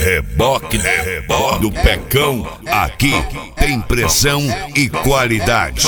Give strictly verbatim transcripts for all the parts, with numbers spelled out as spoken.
Reboque, reboque do Pecão, aqui tem pressão e qualidade.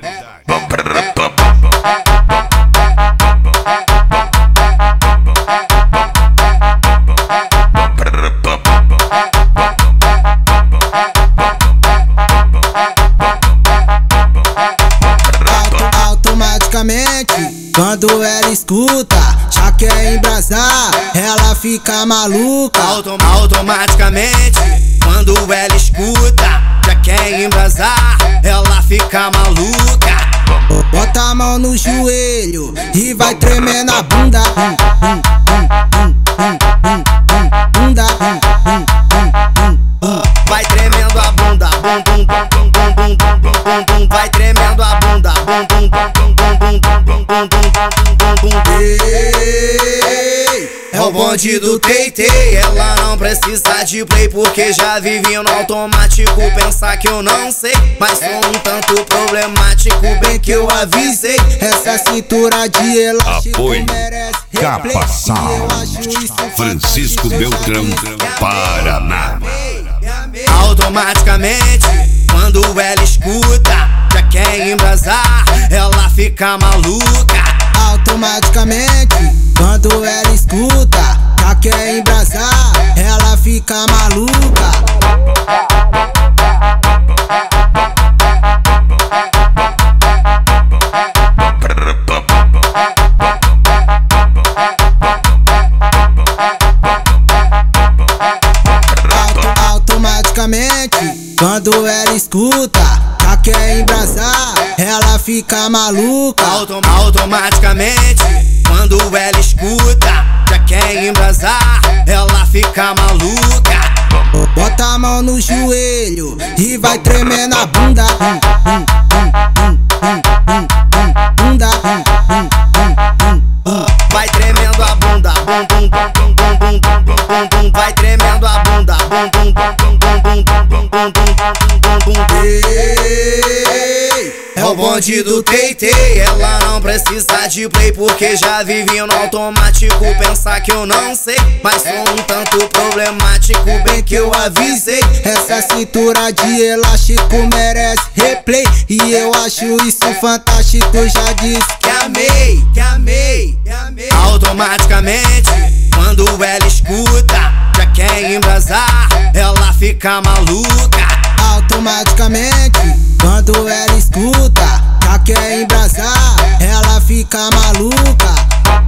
Automaticamente, quando ela escuta, já quer embrasar, ela fica maluca. Autom automaticamente, quando ela escuta, já quer embrasar, ela fica maluca. Bota a mão no joelho e vai tremendo a bunda. Bunda. Vai tremendo a bunda, bum bum bum bum bum bum bum. Vai tremendo a bunda, bum bum bum bum bum bum bum bum bum. É o bonde do Teitei, ela não precisa de play porque já vivi no automático. Pensar que eu não sei, mas sou um tanto problemático, bem que eu avisei. Essa cintura de elástico Apoio merece Capa Sound, Francisco Beltrão, Paraná. Automaticamente, quando ela escuta, já quer embrasar, ela fica maluca. Automaticamente, quando ela escuta, já quer embrasar, ela fica maluca. Automaticamente, quando ela escuta, já quer embrasar, ela fica maluca. Autom automaticamente, quando ela escuta, já quer embrasar, ela fica maluca. Bota a mão no joelho e vai tremendo a bunda. Bunda. Vai tremendo a bunda, bum bum bum bum bum bum bum bum. Vai tremendo a bunda, bum bum bum bum bum bum bum bum bum. É o bonde do Teitei, ela não precisa de play porque já vivi no automático. Pensar que eu não sei, mas sou um tanto problemático, bem que eu avisei. Essa cintura de elástico merece replay, e eu acho isso fantástico. Já disse que amei, que amei, que amei. Automaticamente, quando ela escuta, já quer embrasar, ela fica maluca. Automaticamente, quando ela escuta, já quer embrasar, ela fica maluca.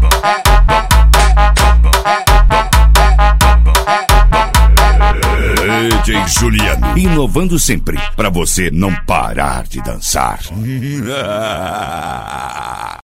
D J Juliano, inovando sempre, pra você não parar de dançar.